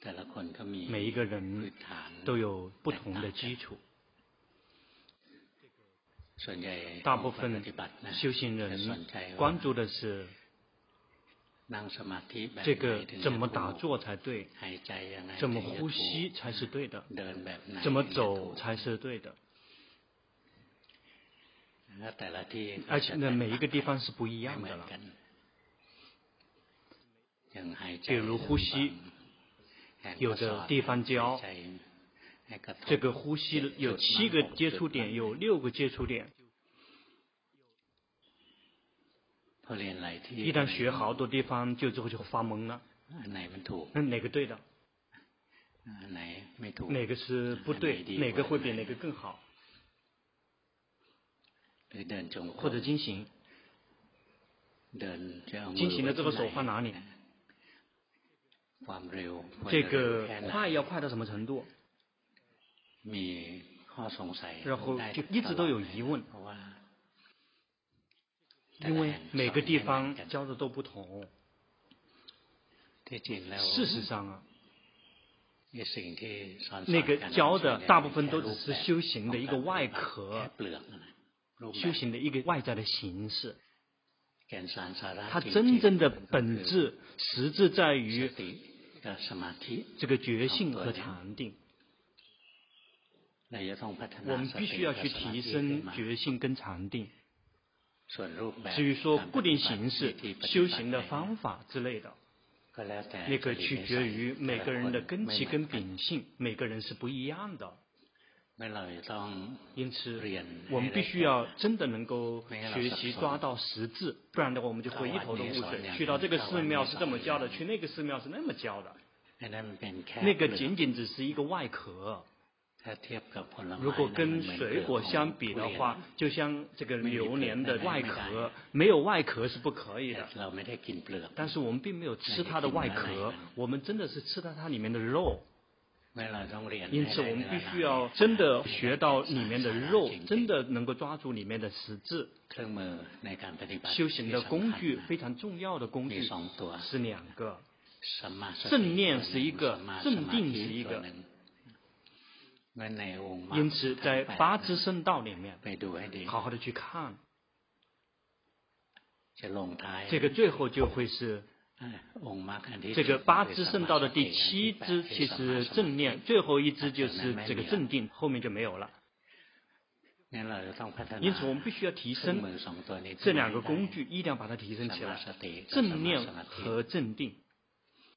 每一个人都有不同的基础。大部分修行人关注的是这个怎么打坐才对，怎么呼吸才是对的，怎么走才是对的。而且呢，每一个地方是不一样的了。比如呼吸，有的地方教这个呼吸有7个接触点，有6个接触点。一旦学好多地方，就之后就发懵了。那哪个对的？哪个是不对？哪个会比哪个更好？或者经行，经行的这个手放哪里？这个快要快到什么程度？然后就一直都有疑问，因为每个地方教的都不同。事实上啊，那个教的大部分都只是修行的一个外壳，修行的一个外在的形式。它真正的本质实质在于这个觉性和禅定。我们必须要去提升觉性跟禅定。至于说固定形式、修行的方法之类的，那个取决于每个人的根器跟秉性，每个人是不一样的。因此，我们必须要真的能够学习抓到实质，不然的话我们就会一头的雾水。去到这个寺庙是这么教的，去那个寺庙是那么教的，那个仅仅只是一个外壳。如果跟水果相比的话，就像这个榴莲的外壳，没有外壳是不可以的。但是我们并没有吃它的外壳，我们真的是吃到它里面的肉。因此我们必须要真的学到里面的肉，真的能够抓住里面的实质。修行的工具，非常重要的工具是2个，正念是一个，正定是一个。因此在八支圣道里面好好的去看，这个最后就会是这个8支圣道的第7支，其实正念，最后一支就是这个正定，后面就没有了。因此我们必须要提升这2个工具，一定要把它提升起来，正念和正定。